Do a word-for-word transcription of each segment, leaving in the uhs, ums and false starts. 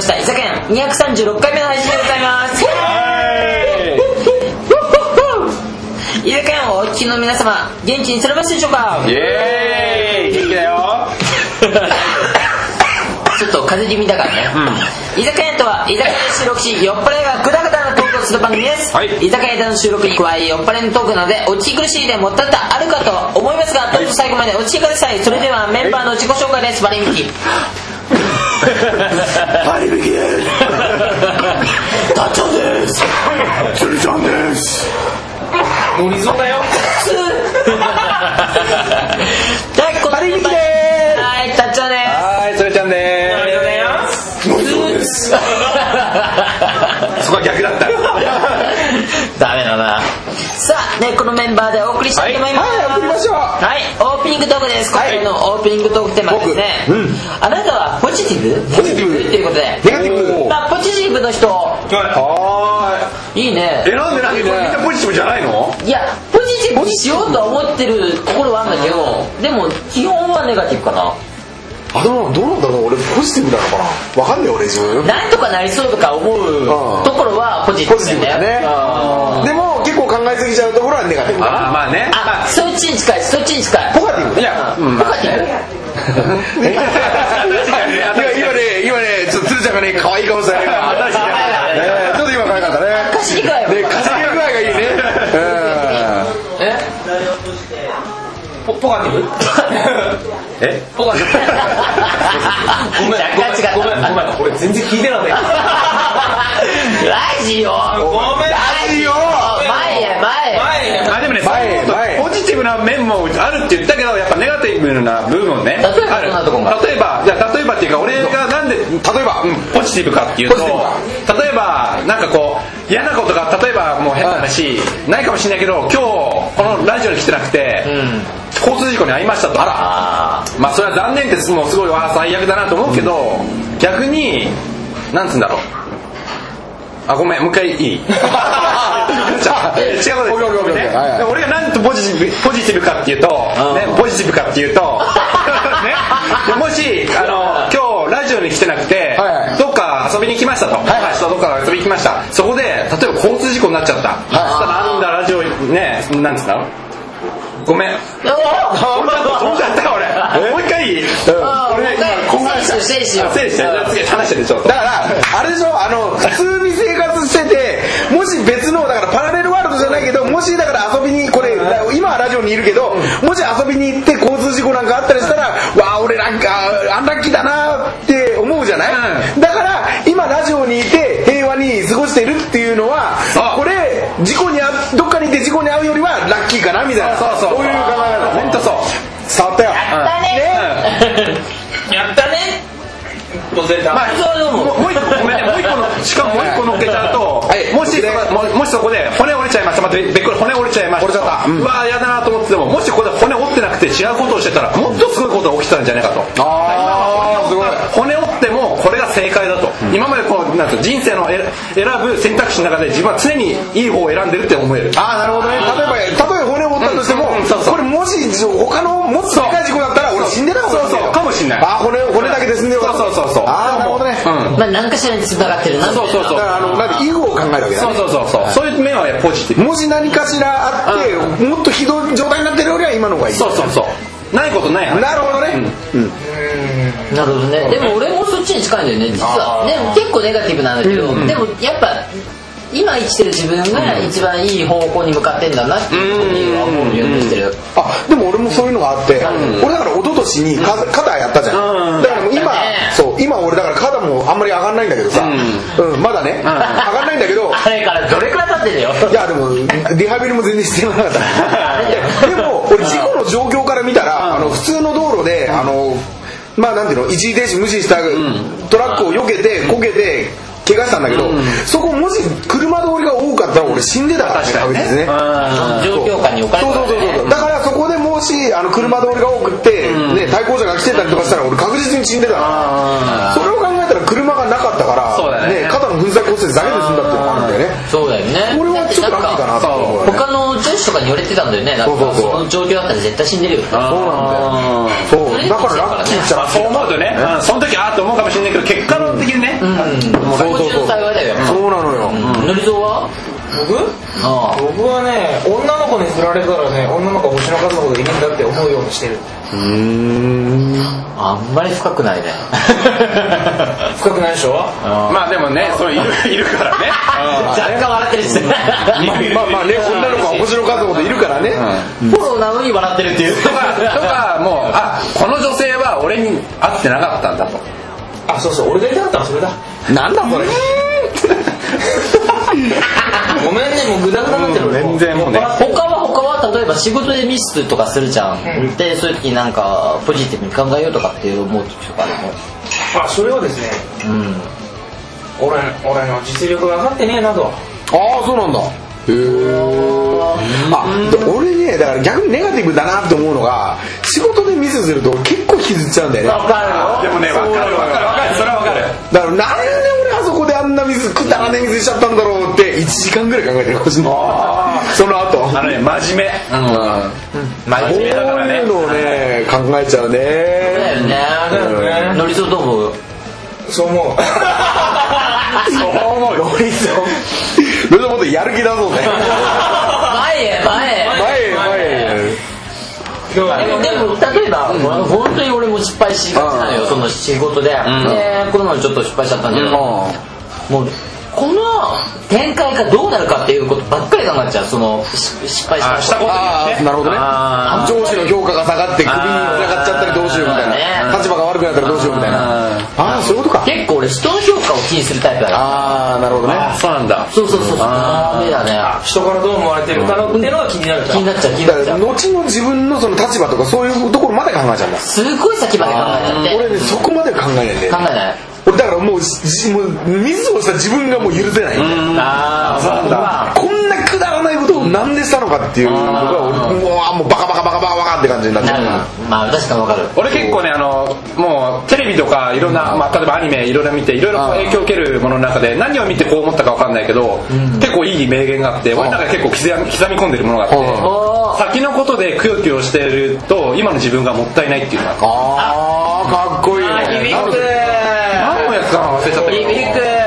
した居酒屋にひゃくさんじゅうろっかいめの配信でございます。居酒屋をお聞きの皆様、元気にされますでしょうか。 イエーイ、元気だよ。 ちょっと風邪気味だからね、うん、居酒屋とは居酒屋で収録し酔っ払いがグダグダなトークをする番組です、はい、居酒屋での収録に加え酔っ払いのトークなのでお聞き苦しいでもったったあるかと思いますが、どうぞ最後までお聞きください。それではメンバーの自己紹介です。バリミキバリミキです。たっちゃんです。つるちゃんです。 ノリゾだよ。 バリミキです。はい、たっちゃんです。 はい、つるちゃんです。 ノリゾです。 そこは逆だった。 ダメだな。さあ、ね、このメンバーでお送りしたいと思います。 はい、はい、送りましょう。 はい、オープニングトークです。今回のオープニングトークテーマですね、うん、あなたはポジティブ？ ポジティブということでネガティブ、 まあ、ポジティブの人、 はい、 いいね。 え、なんでなんでみんなポジティブじゃないの？ いや、ポジティブにしようとは思ってるところはあるんだけど、でも基本はネガティブかな。 あ、でもどうなんだろう、俺ポジティブなのかな、わかんない俺自分。 なんとかなりそうとか思うところはポジティブだよね。 でも結構考えすぎちゃうところはネガティブ。 あ、まあね。 あ、そっちに近い、そっちに近い。 ポカティブ。 いや、 ポカティブ。 今ね、今ね、ちょっとつるちゃんがね、可愛い顔してる。ちょっと今可愛かったね。 かしげ具合。 ね、かしげ具合がいいね。 え？ ポカティブ？え？ポカティブ？ごめん、ごめん、ごめん、俺全然聞いてなかった。 ラジオ。 ごめん、 ラジオ。 前へ前へ。 あ、でもね、ポジティブな面もあるって言ったけど、やっぱネガティブな部分ね。 例えばどんなとこが？ 例えば、じゃあ例えばっていうか、俺がなんで例えば、うん、ポジティブかっていうと、例えばなんかこう嫌なことが例えばもう変な話ないかもしれないけど、今日このラジオに来てなくて、うん、交通事故に遭いましたと。あら、あ、まあそれは残念ってもうすごいわ最悪だなと思うけど、うん、逆になんつうんだろう。あ、ごめん、もう一回いい？違うことです。俺がなんとポジティブ、ポジティブかっていうと、ね、ポジティブかっていうと、ね、もしあの今日ラジオに来てなくて、はいはい、どっか遊びに来ましたと、はいはい、どっか遊びに来ました。そこで例えば交通事故になっちゃった。はい、そしたらなんだラジオね、なんつうんだろう。ごめん。飛んじゃった俺。もう一回いい？ 俺今混乱した。整理しよう。 整理して。次話してるちょっと。 だからあれでしょ、あの普通に生活してて、もし別のだからパラレルワールドじゃないけど、もしだから遊びにこれ今はラジオにいるけど、もし遊びに行って交通事故なんかあったりしたら、わあ俺なんかアンラッキーだなって思うじゃない。だから今ラジオにいて平和に過ごしてるっていうのは、これ事故にあどっかにいて事故に遭うよりはラッキーかなみたいな。そうそうそう。そういう考え方。 本当そう。 触ったよ。 やったね。やったね。 まあ、もう一個ごめんね、もう一個のしかももう一個乗っけちゃうと、はい、もしも, もしそこで骨折れちゃいました、また別個骨折れちゃいました。折れちゃった。うん、うわーやだなと思ってても、もしここで骨折ってなくて違うことをしてたら、もっとすごいことが起きてたんじゃないかと。ああ、すごい。骨折ってもこれが正解だと。うん、今までこうなんか人生の選ぶ選択肢の中で自分は常にいい方を選んでるって思える。 ああ、なるほどね。例えば例えば骨折ったとしても、うん、そうそう、これもし他のもっとでかい事故だったら俺死んでたかもしれない。 そうそうかもしれない。 ああ、骨骨だけで済んでよかった。 そうそうそうそう。 ああ、なるほどね。 うん、まあ何かしらに繋がってるな。 そうそうそう。 だからあのなんか以後を考えるわけだね。 そうそうそうそう。そういう面はポジティブ。 もし何かしらあって、うん、もっとひどい状態になってるよりは今の方がいい。 そうそうそう。ないことない話。 なるほどね。うん。うん、 なるほどね。でも俺もそっちに近いんだよね実は。でも結構ネガティブなんだけど、うん、でもやっぱ今生きてる自分が一番いい方向に向かってんだなっていうのは思うようにしてる。 あ、でも俺もそういうのがあって、うん、俺だから一昨年に肩やったじゃん。うん、だからもう今、ね、そう今俺だから肩もあんまり上がんないんだけどさ、うんうん、まだね、うん、上がんないんだけど。 あれからどれくらい経ってるよ。 いやでもリハビリも全然してなかった。でも俺事故の状況から見たら、あの普通の道路であのまあなんていうの、一時停止無視したトラックを避けてこけて怪我したんだけど、うん、そこもし車通りが多かったら俺死んでたからね、確実ね。 状況下に置かれてた、ね、 そうそうそうそう。だからそこでもしあの車通りが多くて、うん、ね、対向車が来てたりとかしたら俺確実に死んでたから。それを考えたら車がなかったから、そうだね、ね、肩の粉砕骨折だけで済んだっていうのがあるんだよね。 そうだよね。 俺はちょっとラッキーかなと思う、ね。 他の女子師とかに言われてたんだよね。なんかその状況だったら絶対死んでるよ。 そうなんだよ。そうだからラッキーじゃん。 そう思うとね、その時あーって思うかもしれないけど結果論的にね、 そうそうそう、幸いだよ。 そうなのよ。 のりぞうは僕僕はね、女の子に振られたらね、女の子は星の数ほどいるんだって思うようにしてる。 うーん、 あんまり深くないね。 深くないでしょ。 まあでもね、そういるいるからね。 若干笑ってるしね。 まあまあね、女の子は星の数ほどいるからね。 フォローなのに笑ってるっていう。 とかとかもう、あ、この女性は俺に会ってなかったんだと。 あ、そうそう、俺が言いたかったのそれだ。 なんだそれ。 ごめんね、もうグダグダになってる。 全然もうね。 他は他は例えば仕事でミスとかするじゃん、うん、でそういう時になんかポジティブに考えようとかって思う時とかあるの？ あ、それはですね、うん、俺俺の実力が分かってねえなと。 ああ、そうなんだ。へー。あ、俺ね、だから逆にネガティブだなって思うのが、仕事でミスすると結構引きずっちゃうんだよね。 分かるよ。 でもね、分かる分かる分かる、それは分かる。 だからなんで俺あそこであんな水くだらねえ水しちゃったんだろうっていちじかんぐらい考えてるかもしれない。その後あのね、真面目、うん、真面目だからね、 こういうのをね考えちゃうね。 そうだよね。のりそうどう思う？ そう思う。 そう思うよ。 のりそうのりそうもっとやる気だぞね。 前へ前へ前へ前へ。 でも, でも例えば、うん、本当に俺も失敗しがちなのよ、その仕事で、うん、でこの前ちょっと失敗しちゃったんだけど、うん、もうこの展開がどうなるかっていうことばっかり考えちゃう。その失敗したしたことにね。 なるほどね。上司の評価が下がって首に繋がっちゃったりどうしようみたいな、立場が悪くなったらどうしようみたいな。ああ、そういうことか。 結構俺人の評価を気にするタイプだから。 ああ、なるほどね。 そうなんだ。 そうそうそうそう。ダメだね。 人からどう思われてるかっていうのが気になる。 気になっちゃう気になっちゃう。 後の自分のその立場とかそういうところまで考えちゃうんだ。 すごい先まで考えちゃって。 俺ね、そこまで考えないんだよ。 考えない。 俺だからもう、もうミスをした自分がもう許せない。 ああ、そうなんだ。 こんなくだらないことをなんでしたのかっていうのが俺、もうバカバカバカバカバカって感じになっちゃう。 まあ確かにわかる。 俺結構ね、あのもうテレビとかいろんな、まあ、例えばアニメいろいろ見ていろいろ影響を受けるものの中で何を見てこう思ったかわかんないけど、うん、結構いい名言があって、俺の中で結構刻み、刻み込んでるものがあって、先のことでくよくよしてると今の自分がもったいないっていうのがああ、かっこいいね。 何のやつか忘れちゃったけど、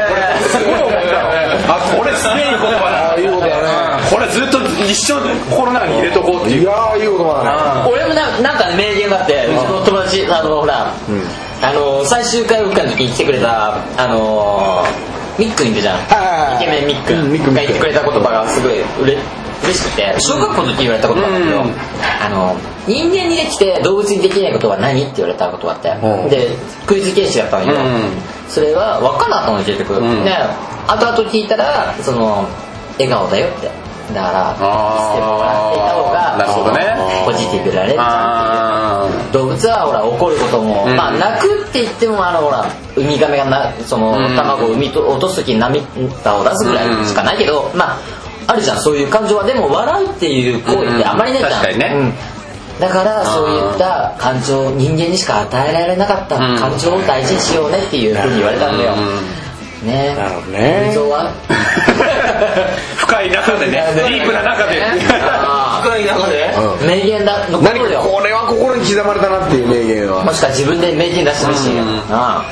あ、これすげえいい言葉だ。いいことだね。これずっと一生心の中に入れとこうっていう。 いやー、いい言葉だね。 俺も な, なんか、ね、名言があって、うちの友達、あのほら、うん、あの最終回復会の時に来てくれたあのミックンいるじゃん。イケメンミックンが言ってくれた言葉がすごいうれ嬉しくて、小学校の時に言われた言葉なんだけど、うん、あの人間にできて動物にできないことは何って言われたことがあって、うん、でクイズ形式だったんだけど、うん、それは分かんなかったのに出てくる、うん、で後々聞いたらその笑顔だよって、だからしてもらっていた方がなるほど、ね、 ポジティブられるじゃんっていう。動物はほら怒ることも、うん、まあ泣くって言ってもあのほらウミガメがなその、うん、卵を産みと落とす時に涙を出すぐらいしかないけど、うん、まああるじゃんそういう感情は。でも笑うっていう行為ってあまりないじゃん、うん、確かにね、うん、だからそういった感情、人間にしか与えられなかった感情を大事にしようねっていうふうに言われたんだよ、うん、ね。 なるほどね。 映像は深い中でね、ディープな中で深い中で、 うん、名言だ残るよ。 これは心に刻まれたなっていう名言は。 もしか自分で名言出してほしい、うん、ああ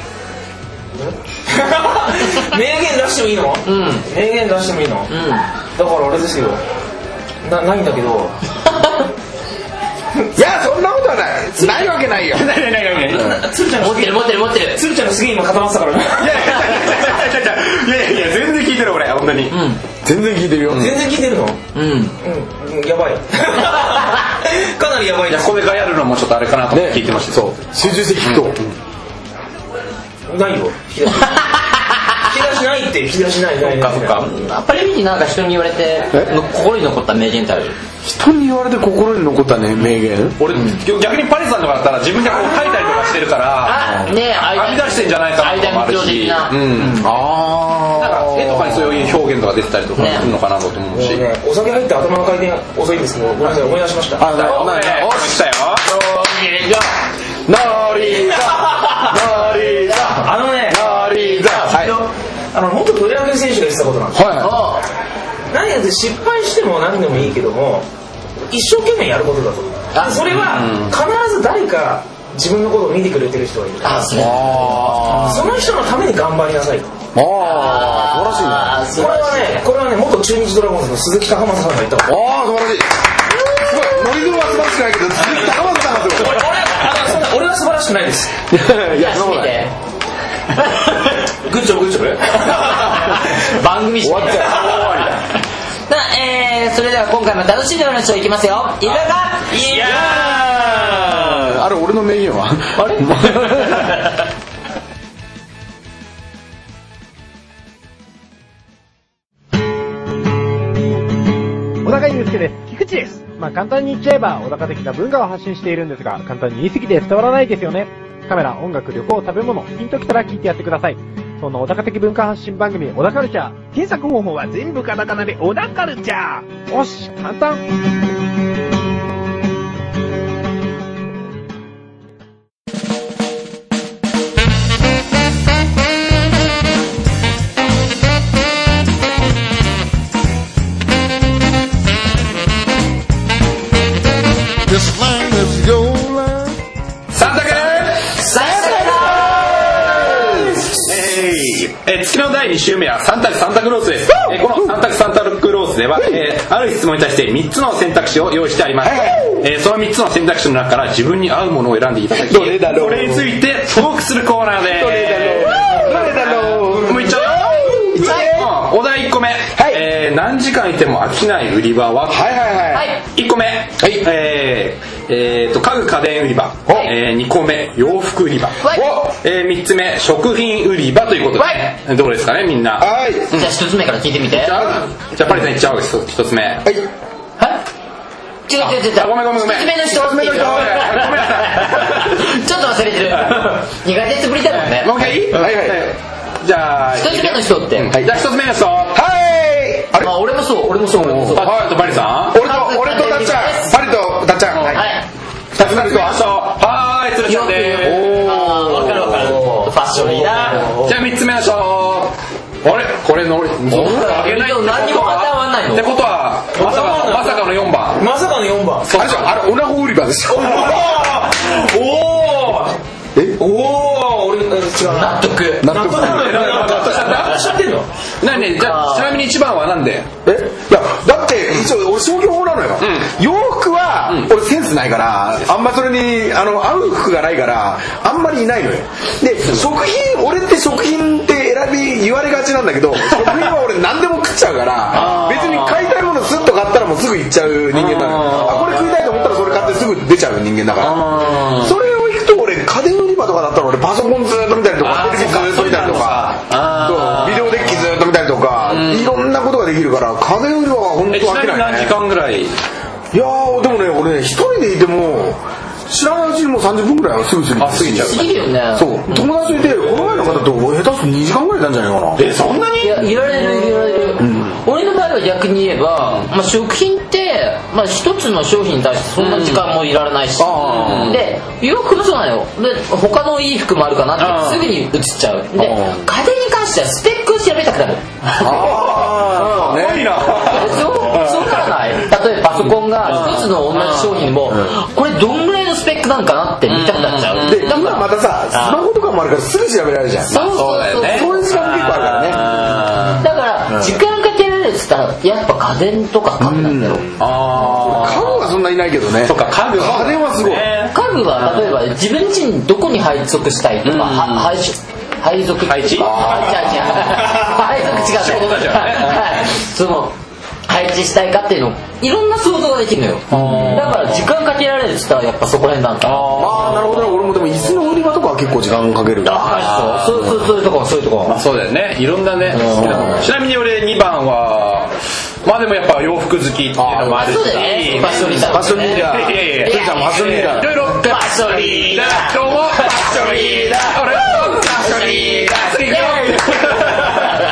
名言出してもいいの？うん、名言出してもいいの？うん、だからあれですけどな、ないんだけどいや、そんなことはないないわけないよ。 ないないないない。 つるちゃん持ってる持ってる持ってる。 つるちゃんのすげえ今固まってたからね。 いやいやいやいや全然聞いてる俺本当に、うん、 全然聞いてるよ。 全然聞いてるの？うん、うん、やばいかなりやばい。 いやこれがやるのもちょっとあれかなと思って聞いてました、ね、 そう集中して聞くと、 うん、ないよ引き出し引き出しないって引き出しないないない。 そっかそっか。やっぱり見てなんか人に言われて心に残った名言ってある？ 人に言われて心に残ったね名言、 俺、うん、逆にパリさんとかだったら自分でこう書いたりとかしてるからあ、ね、 編み出してんじゃないかなともあるし、うん、あなんか絵とかにそういう表現とか出てたりとかするのかなと思うし、ね、 お酒入って頭の回転遅いんですけどごめんなさい思い出しました。 あ、おしたよノリザノリザあのねノリザ、はい、 あの元プロ野球選手が言ってたことなんです、はい、 何やって失敗しても何でもいいけども一生懸命やることだと思う。それは必ず誰か自分のことを見てくれてる人がいる。あ、そう。その人のために頑張りなさい。 ああ、素晴らしいね。 これはね、これはね、元中日ドラゴンズの鈴木高政さんが言ったこと。 ああ、素晴らしい。すごい、ノリドは素晴らしくないけど、鈴木高政さんがすごい。 俺は素晴らしくないです。 いや、そうだね。 グッジョブグッジョブ。 番組終わっちゃう。さあ、えー、それでは今回も楽しんでお話をいきますよ。いざかいやー。あれ、俺の名言はあれ小高祐介です。菊池です。まあ簡単に言っちゃえば小高的な文化を発信しているんですが、簡単に言い過ぎて伝わらないですよね。カメラ、音楽、旅行、食べ物、ピンときたら聞いてやってください。そんな小高的文化発信番組、小高カルチャー。検索方法は全部カタカナで小高カルチャー。よし、簡単。 月のだいに週目は三択サンタクロースです。えー、この三択サンタクロースでは、えー、ある質問に対してみっつの選択肢を用意してあります。えー、そのみっつの選択肢の中から自分に合うものを選んでいただき、 どれだろう、 それについてトークするコーナーです。 どれだろう、どれだろう、 もういっちゃうよ。お題いっこめ、はい、えー、何時間いても飽きない売り場は、 はいはいはい、 いっこめ、はい、えーえー、と家具家電売り場、えー、にこめ洋服売り場、えー、みっつめ食品売り場ということで、どうですかねみんな。 はい、 じゃあひとつめから聞いてみて。 じゃあ、じゃあパリさんいっちゃおう。ひとつめ、はい、 違う違う違う違う、 ごめんごめんごめん、 ひとつめの人っていうか、 ごめんなさいちょっと忘れてる。にかげつぶりだもんね。 もう一回いい？はいはい、じゃあひとつめの人って、 じゃあひとつめの人、はい、 あれ、あ、俺もそう、俺もそう、俺もそう。 はい、パリさん、 俺と俺とたっちゃん、パリとたっちゃん、はい、ふたつめの人は、 はーい、つるちゃんでーす。 あー、わかるわかる、ファッションリーダー。 じゃあみっつめの人、あれこれのあげない何も当てはまんないのってことは、まさかまさかのよんばん、 まさかのよんばん、 あれでしょ、あれオナホ売り場でしょ。 おーえおお、俺違う、 納得納得納得しちゃってんの。 なに、じゃあちなみにいちばんはなんで？ え、いやだって一応俺消去法なのよ、うん、洋服は、うん、俺センスないからあんまそれにあの合う服がないからあんまりいないのよ。で食品、俺って食品って選び言われがちなんだけど、食品は俺何でも食っちゃうから別に買いたいものスッと買ったらもうすぐ行っちゃう人間なのよ。あ、これ食いたいと思ったらそれ買ってすぐ出ちゃう人間だから、それを行くと俺家電売り場とかだったら俺パソコンずっと見たりとかテレビずっと見たりとかビデオデッキずっと見たりとかいろんなことができるから家電売り場は本当飽きないね。 何時間ぐらい？いやーでもね、俺ね一人でいても知らないうちにもうさんじゅっぷんぐらいはすぐ過ぎ過ぎちゃう。 過ぎるよね。 そう、友達といてこの前の方と下手するとにじかんぐらいなんじゃないかな。 え、そんなに？ いや、いられるいられる、うん、俺の場合は逆に言えば、まあ、食品ってまあ、一つの商品に対してそんな時間もいられないし、うん、で洋服もそうなのよ。で他のいい服もあるかなってすぐに移っちゃう。で家電に関してはスペックを調べたくなる。 ああ、ね、いいな。 そうそうからない。例えばパソコンが一つの同じ商品でもこれどんぐらいのスペックなんかなって見たくなっちゃう。 で今またさスマホとかもあるからすぐ調べられるじゃん。 そうそうだよね。 そういう時間も結構あるからね。 だから時間かけられるっつったらやっぱ家電とか家具なんだよ。 ああ、家具はそんなにないけどね。 そうか、家具家電はすごい。 家具は例えば自分家にどこに配属したいとか、配配属配置？ 配属違う。 仕事だじゃんね。 はい。その配置したいかっていうのいろんな想像ができるのよ。だから時間かけられるっつったらやっぱそこら辺なんだ。 ああ、なるほどね。俺もでも椅子の売り場とかは結構時間かける。 ああ、そうそうそういうとこそういうとこ。 まあそうだよね。いろんなね。ちなみに俺にばんはまあでもやっぱ洋服好きっていうのもあるし、 そうだよね。ファッションリーダー。 ファッションリーダー。 いやいやいや。 ファッションリーダー。 いろいろファッションリーダー。どうもファッションリーダー。俺ファッションリーダー。やっぱ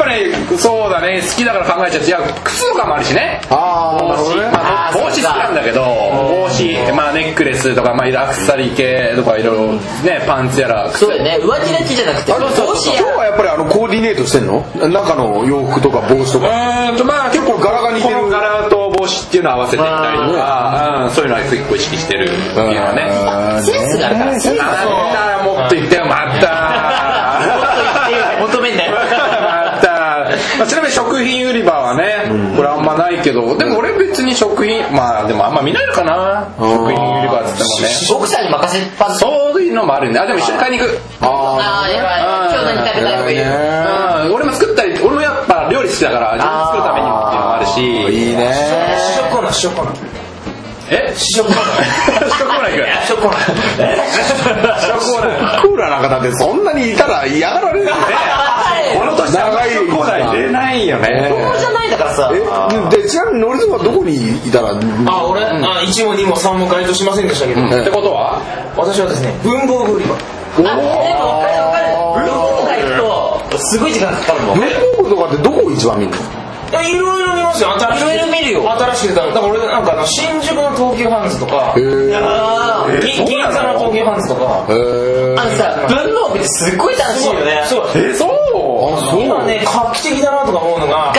ねそうだね好きだから考えちゃっていや靴とかもあるしねああなるほどねまあ、帽子好きなんだけど帽子、まあ、ネックレスとか、まあ、アクセサリー系とかいろいろねパンツやらそうだよね上着だけじゃなくてあの帽子や今日はやっぱりあのコーディネートしてんの中の洋服とか帽子とかうーんとまあ結構柄が似てるこの柄と帽子っていうのを合わせてみたりとか、うん、そういうのは結構意識してるっていうのはねセンスがあるからセンスあもっと言ってよまた求めんだよまたまあ、ちなみに食品売り場はね、うん、これあんまないけどでも俺別に食品まあでもあんま見ないのかな食品売り場っつってもね奥さんに任せっぱそういうのもあるんであでも一緒に買いに行くああやばい今日何食べたいとか言う俺も作ったり俺もやっぱ料理好きだから自分で作るためにもっていうのもあるしいいね試食コーナー試食コーナーえ試食コーナー試食コーナー行く試食コーナー試食コーナークーラーなんかだってそんなにいたら嫌がられるよねこの年長いコーナー入れないよねそうじゃないだからさえでちなみにノリズムはどこにいたらあ俺あいちもにもさんも該当しませんでしたけどってことは私はですね文房具売り場あでも分かる分かる文房具が行くとすごい時間かかるもん文房具とかってどこ一番見るのいやいろいろ見ますよ新しいいろいろ見るよ新しく出ただから俺なんかあの新宿の東急ハンズとかへーあー銀銀座の東急ハンズとかへーあのさ文房具ってすっごい楽しいよねそうえそうあそう今ね画期的だなとか思うのが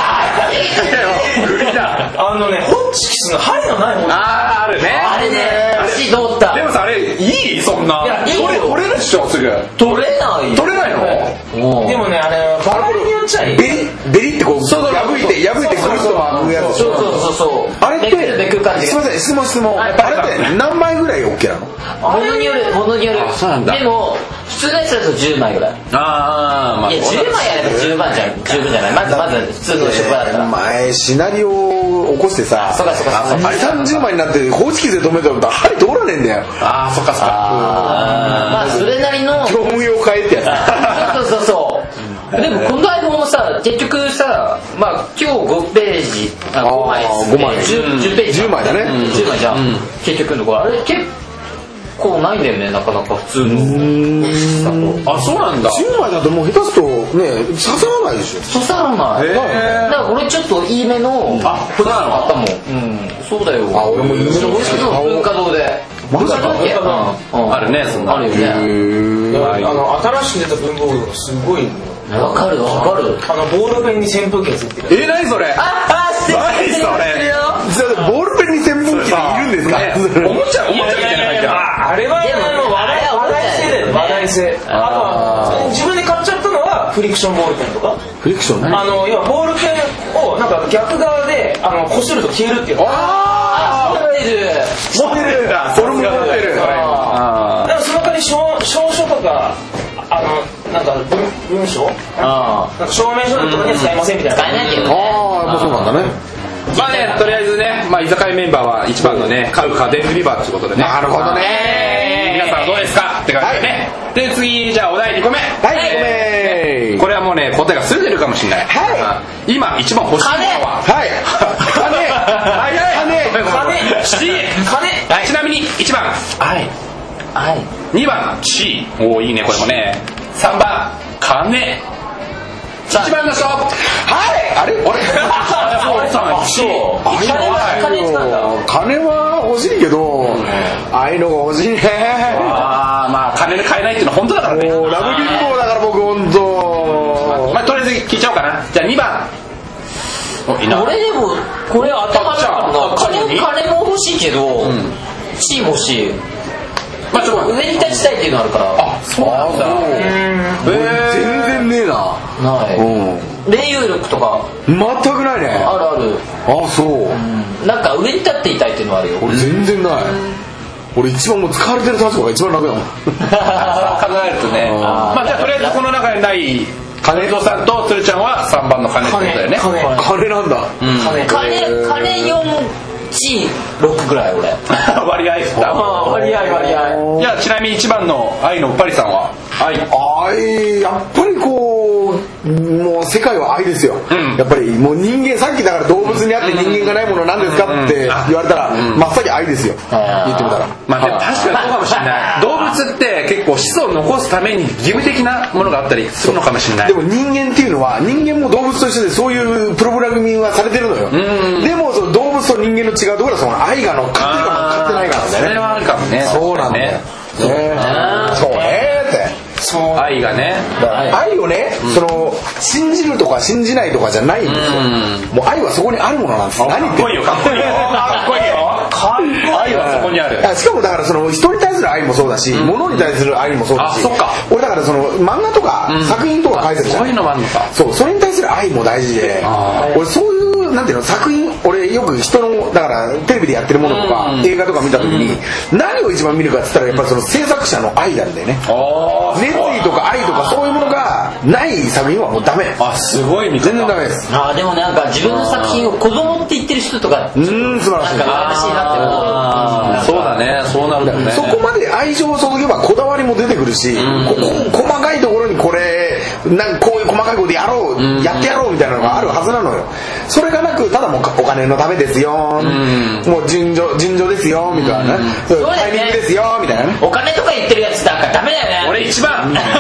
あのねホッチキスの針のないものあーあるねあれね足通ったでもさあれいいそんないやいいよ取れ取れるっしょすぐ取れない取れないのでもねあれバラによっちゃいいベリベリってこう破いて破いてくるっと回るやつでしょそうそうそうそうあれってめくる感じがすいません質問質問はいあれって何枚ぐらい OK なのものによるものによるあそうなんだでも普通のやつだとじゅうまいぐらいああまあいやじゅうまいやれば十分じゃん十分じゃないまずまず普通の職場だったら前シナリオを起こしてさそうかそうかそうかあれさんじゅうまいになってホーチキスで止めたら針通らねえんだよああそっかそっかまあそれなりの業務用変えってやそうそうそうそうでもこの台本もさ結局さまあ今日ごページあごまいあーごまいじゅう, じゅうページじゅうまいだねじゅうまいじゃん、うん、結局のところあれ結構ないんだよねなかなか普通のあそうなんだじゅうまいだともう下手すとね刺さらないでしょ刺さらないへーだから俺ちょっといいめのあそうなのあったもんうんそうだよあ俺もいいめの欲しいな文化堂でマジか文化堂うんあるねそんなあるよねあの新しく出た文房具がすごいわかるわかるあのボールペンに扇風機がついてるえ何それああ知ってる何それそれボールペンに扇風機がいるんですかおもちゃおもちゃみたいな感じだあれはでもあの話題話題性だよね話題性あとは自分で買っちゃったのはフリクションボールペンとかフリクションねあの要はボールペンをなんか逆側であの擦ると消えるっていうあ持ってる持ってる俺も持ってるだからその代わり証証書とかあのなんか文文書あなんか証明書とかには使いませんみたいな使えないけどねああやっぱそうなんだねまあねとりあえずねまあ居酒屋メンバーは一番のね買う家電売り場っていうことでねなるほどね皆さんどうですかって感じでねで次じゃあお題にこめはいごめんこれはもうね答えがすぐ出るかもしれないはい今一番欲しいのははい金はいはい金金七金ちなみにいちばん愛はいにばん C おおいいねこれもねさんばん金いちばんの人はいあれあれさんそう金は金使うんだ金は欲しいけどああいうのが欲しいねああまあ金で買えないっていうのは本当だからねもうラブ貧乏だから僕本当まあとりあえず聞いちゃおうかなじゃあにばんおいいな俺でもこれ頭だからなあ金金も欲しいけど地位も欲しいまあちょっと上に立ちたいっていうのあるからあそうなんだ全然ねえなないうん霊有力とか全くないねあるあるあそうなんか上に立っていたいっていうのはあるよ俺全然ない俺一番もう使われてる立場が一番楽だもん考えるとねあーまあじゃあとりあえずこの中にない金蔵さんと鶴ちゃんはさんばんの金ってことだよね金金なんだ金金よん地ろくぐらい俺割合振った割合割合じゃあちなみにいちばんの愛のパリさんは愛あいやっぱりこうもう世界は愛ですよ、うん、やっぱりもう人間さっきだから動物にあって人間がないものなんですかって言われたら真っ先愛ですよ、言ってみたら。 まあでも確かにそうかもしれない。動物って結構子孫を残すために義務的なものがあったりするのかもしれない。 でも人間っていうのは人間も動物と一緒でそういうプログラミングはされてるのよ。でもその動物と人間の違うところはその愛が乗っかってるか乗っかってないからね。 それはあるかもね。 そうなんだよ。そうねって。 そう愛がね、 愛をね、うん、その信じるとか信じないとかじゃないんですよ、うん、もう愛はそこにあるものなんですよ。 何言ってんの。かっこいいよかっこいいよ愛はそこにある。 しかもだからその人に対する愛もそうだし、うん、物に対する愛もそうだし、 あ、そっか。 俺だからその漫画とか作品とか書いてるじゃん、 そういうのもあるのか。 そう、それに対する愛も大事で、俺そういうなんていうの作品、俺よく人のだからテレビでやってるものとか、うん、映画とか見た時に、うん、何を一番見るかって言ったらやっぱりその制作者の愛なんだよね。熱意とか愛とかそういうものがない作品はもうダメ。 あ、すごい見全然ダメです。 あ、でもなんか自分の作品を子供って言ってる人とか、 うん、素晴らしい。 なんか羨ましいなって思う。 そうだね、そうなるんだよね。 そこまで愛情を注げばこだわりも出てくるし、うん、ここ細かいところにこれなんかこういう細かいことやろう、うん、やってやろうみたいなのがあるはずなのよ。それがなくただもうお金のためですよ、うん、もう順序順序ですよみたいな、うん、そうタイミングですよみたいなね。 お金とか言ってるやつなんかダメだよね。 俺一番で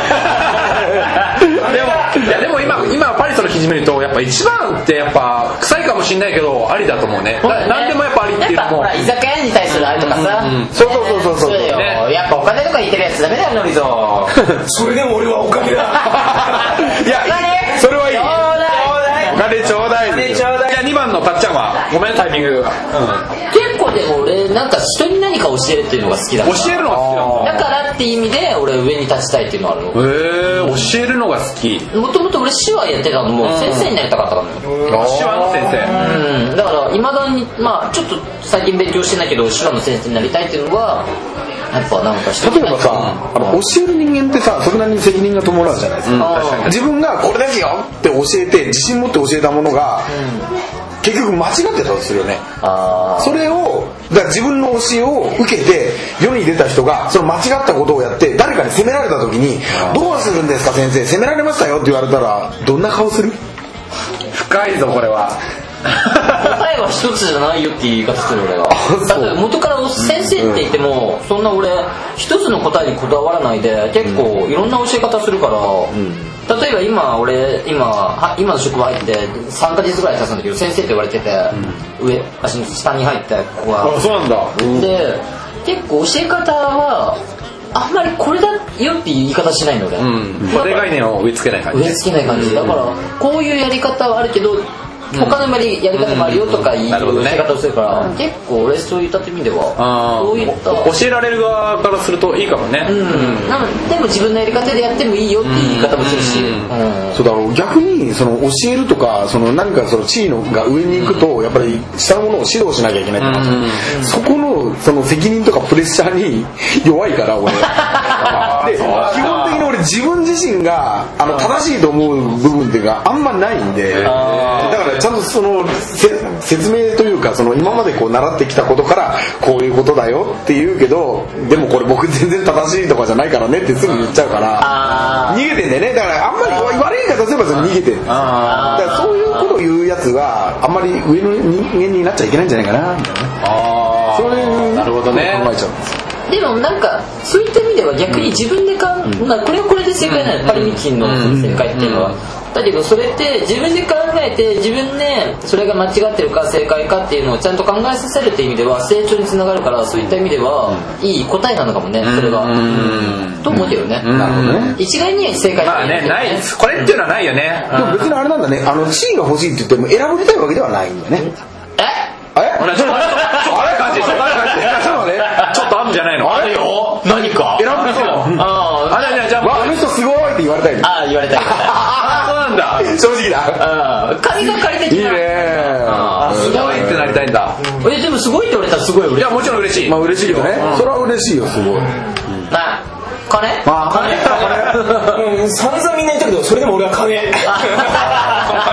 もいやでも今今パリスの記事見るとやっぱ一番ってやっぱ臭いかもしれないけどありだと思うね。何でもやっぱありっていうのも。 やっぱほら居酒屋に対するあれとかさ、 うんうん、そうそうそうそうそう、 ね、やっぱお金とか言ってるやつダメだよノリゾ。 それでも俺はお金だ。 いやそれはいい。お金ちょうだい。お金ちょうだい。 じゃあにばんのたっちゃんはごめんタイミングが、 うん、結構でも俺なんか人に何か教えるっていうのが好きだから。 教えるのが好きだだからっていう意味で俺上に立ちたいっていうのがあるの。 へえ、教えるのが好き。 もともと俺手話やってたのも先生になりたかったからね。 手話の先生。 うん、だからいまだにまあちょっと最近勉強してないけど手話の先生になりたいっていうのはやっぱなんか例えばさ、あの教える人間ってさそれなりに責任が伴うじゃないですか、うん、自分がこれですよって教えて自信持って教えたものが、うん、結局間違ってたとするよね。あ、それをだから自分の教えを受けて世に出た人がその間違ったことをやって誰かに責められた時にどうするんですか先生責められましたよって言われたらどんな顔する？ 深いぞこれは。 答えは一つじゃないよっていう言い方する俺が。だって元から先生って言っても、うん、そんな俺一つの答えにこだわらないで結構いろんな教え方するから、うん、例えば今俺今今の職場入ってさんかげつぐらい経つんだけど先生って言われてて、うん、上足の下に入ってここは。 あ、そうなんだ。 で結構教え方はあんまりこれだよっていう言い方しないので、うん、 固定概念を植え付けない感じ。 植え付けない感じだからこういうやり方はあるけど他のやり方もあるよとかいう教え方をするから、うん、結構俺そういった意味ではそういった教えられる側からするといいかもね、うんうん、なのでも自分のやり方でやってもいいよっていう言い方もするし、うんうん、 そうだろう。逆にその教えるとかその何かその地位のが上に行くとやっぱり下のものを指導しなきゃいけないって話、うんうん、そこのその責任とかプレッシャーに弱いから俺で基本的に俺自分自身があの正しいと思う部分っていうかあんまないんで、だからちゃんとその説明というかその今までこう習ってきたことからこういうことだよって言うけどでもこれ僕全然正しいとかじゃないからねってすぐ言っちゃうから逃げてんだよね。だからあんまり悪い言い方すれば逃げてる。だからそういうことを言うやつはあんまり上の人間になっちゃいけないんじゃないかなみたいなね。あ、 そういうなるほどね。 考えちゃうんですよ。 でもなんかそういった意味では逆に自分でか、うん、これはこれで正解なの、うん、パリミキンの正解っていうのは、うん、だけどそれって自分で考えて自分でそれが間違ってるか正解かっていうのをちゃんと考えさせるっていう意味では成長につながるから、そういった意味ではいい答えなのかもねそれが、うん、と思うけどね、うん、なるほどね。一概には正解まあね、ないこれっていうのはないよね、 うん、でも別にあれなんだね、あの地位が欲しいって言っても選ぶたいわけではないんだよね。 えあれちょっとあれ感じちょっとちょっとあるんじゃないの。 あれよ何か選ぶそうああじゃあじゃああの人すごいって言われたい。 ああ言われたいあそうなんだ正直だ。 金が借りてきた。 いいね。 すごいってなりたいんだ。 えでもすごいって言われたらすごい嬉しい。 いやもちろん嬉しい。 まあ嬉しいけどね。それは嬉しいよすごい。 あ金？ あ金金。 散々みんな言ったけどそれでも俺は金。 金は？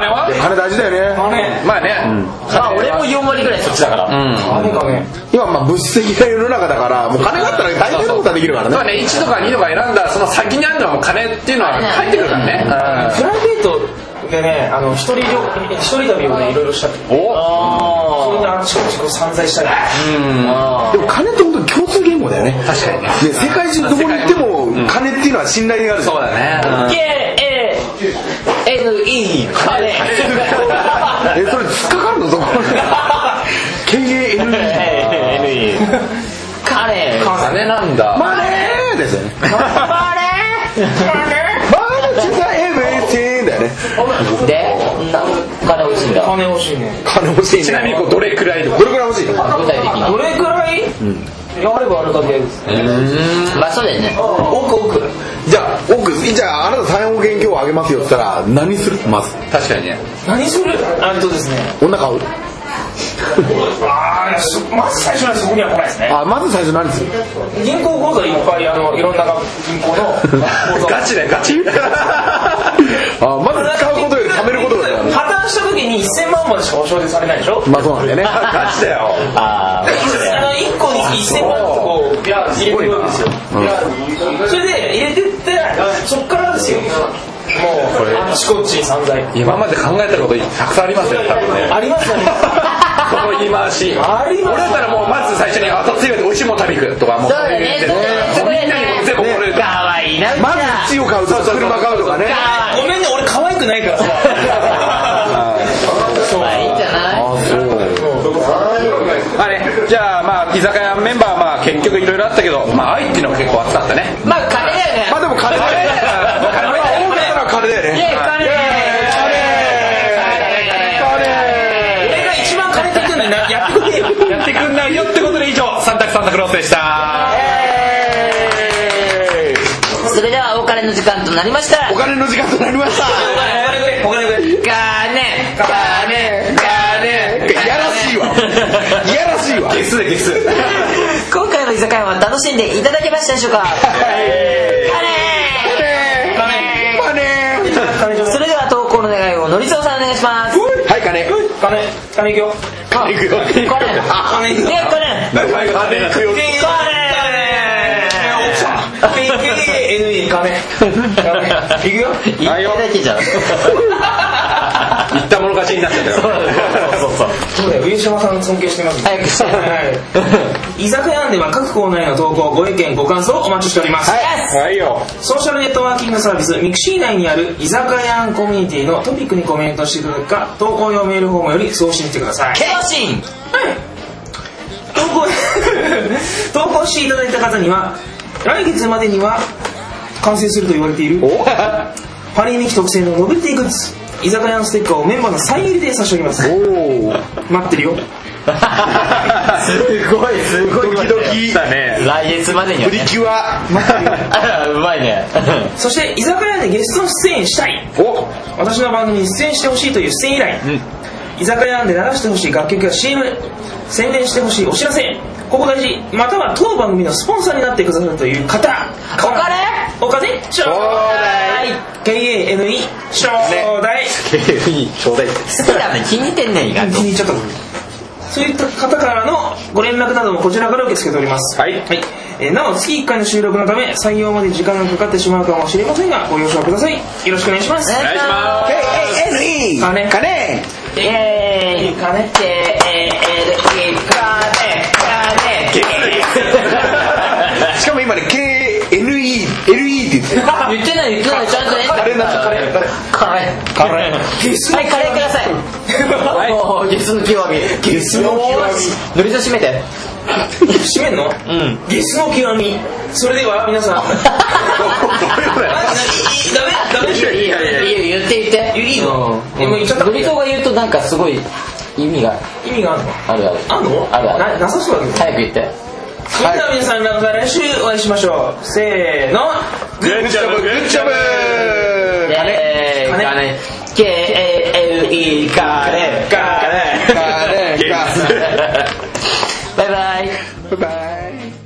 金大事だよね。 金まあね、 まあ俺もよん割ぐらいそっちだから。 金金今まあ物質的な世の中だからもう金があったら大体のことはできるからね。 まあね、いちとかにとか選んだその先にあるのはもう金っていうのは入ってくるからね。 プライベートでね、あの一人旅一人旅をねいろいろしたり、 おそれであっちこっちこう散財したり。 でも金って本当に共通言語だよね。 確かにね。 で世界中どこに行っても金っていうのは信頼がある。 そうだね。 ケーエーエヌイー 金えそれ突っかかるのそこ。ケーエーエヌイー金金なんだ。 マネーですよね。 マネマネーはエブリティンだよね。 でな金欲しいんだ。 金欲しいね。 金欲しいね。 ちなみにこうどれくらいとか。 どれくらい欲しいの？ 具体的に。 どれくらい？やればあるだけです。 まあそうだよね。 奥奥。 じゃあ奥じゃああなたさんおくえん今日あげますよって言ったら何する？まず確かにね。 何する？あれとですね。 女買う？ ああ、まず最初はそこには来ないですね。 あまず最初何する？ 銀行口座いっぱいあのいろんな銀行の口座。 ガチだよガチ。 あまず使うことより貯めることだよね。 破綻した時にせんまんまでしか保証されないでしょ。 まあそうなんだよね。 ガチだよ。 ああ。 あのいっこにせんまんってこう入れてるわけですよ。それで入れてってそっからですよ。もうあっちこっちに散財。 今まで考えたことたくさんありますよ多分ね。 ありますよね。 その言い回し。 あります。 俺だったらもうまず最初に後継いで美味しいもの食べに行くとかもう。 そうだね。 みんなにも全部これ。 かわいいな。 まず地を買うとか車買うとかね。 ごめんね俺可愛くないからさ。 そうまあいいんじゃない。 あそうまあね、じゃあまあ居酒屋メンバーまあ結局いろいろあったけど、まあ愛っていうのが結構熱かったね。 まあ金だよね。 まあでも金だよね。金は大きなのは金だよね。 いや金。 俺が一番金って言ってんのにやってくんねえよ。 やってくんないよってことで以上三択三択ロースでした。 それではお金の時間となりました。 お金の時間となりました。 お金くれお金くれ。 金金金。 いやらしいわ。いやらしいわ。 ゲスでゲス。 今回の居酒屋は楽しんでいただけましたでしょうか。それでは投稿の願いをのりそうさんお願いします。 はい金。 金金いくよ。 金いくよ。 金金いくよ。 ね金金いくよ。 金ケーエヌイー 金いくよ。 一回だけじゃん。 言ったもの勝ちになっちゃったよ。 そうそうそうだよ上島さん尊敬してます。 早くして。 居酒屋では各コーナーへの投稿ご意見ご感想お待ちしております。 はいよ。 ソーシャルネットワーキングサービスミクシー内にある居酒屋コミュニティのトピックにコメントしていただくか投稿用メールフォームより送信してください。 ケロシン。 投稿投稿していただいた方には来月までには完成すると言われているパリミキ特製のノベルティグッズ居酒屋のステッカーをメンバーのサイン入りで差し上げます。待ってるよ。 すごいすごい。 ドキドキだね。 来月までにはね。 プリキュア。 うまいね。 そして居酒屋でゲスト出演したい私の番組に出演してほしいという出演依頼、居酒屋で流してほしい楽曲や シーエム 宣伝してほしいお知らせここ大事または当番組のスポンサーになってくださるという方お金お金ちょうだい ケーエーエヌイー ちょうだいケーエヌイー ちょうだい。 好きだね。気に入ってんね意外と。 気に入っちゃったそういった方からのご連絡などもこちらから受け付けております。 はい。 はいえー、なお月いっかいの収録のため採用まで時間がかかってしまうかもしれませんがご了承ください。よろしくお願いします。 お願いします。 ケーエーエヌイー金金。 イエーイ。 金ケーエーエヌイー金金。 しかも今ね ケーエヌイー エルイー って言ってる。 言ってない言ってないちゃんとね。 カレーになっちゃった。 カレー。 カレー。 はいカレーください。はい。ゲスの極み。 ゲスの極のりと締めて。 閉めんの？うんゲスの極みそれでは皆さんダメダメいいよいいよ言って言っていいの？でも言っちゃったのりとが言うとなんかすごい意味が意味があるの？ あるあるあんの？ あるあるなさそうだけど早く言ってそれでは皆さんまた来週お会いしましょうせーのグッジョブグッジョブ。 金金 ケーエーエルイー 金金金金。 バイバイバイバイ。